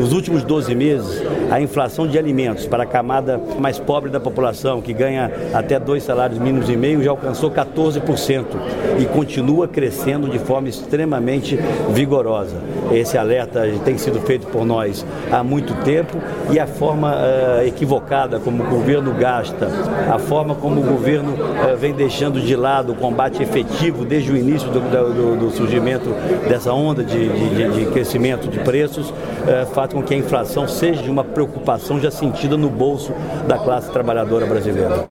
Nos últimos 12 meses, a inflação de alimentos para a camada mais pobre da população, que ganha até 2 salários mínimos e meio, já alcançou 14% e continua crescendo de forma extremamente vigorosa. Esse alerta tem sido feito por nós há muito tempo e a forma equivocada como o governo gasta, a forma como o governo vem deixando de lado o combate efetivo desde o início do surgimento dessa onda de crescimento de preços, faz com que a inflação seja uma preocupação já sentida no bolso da classe trabalhadora brasileira.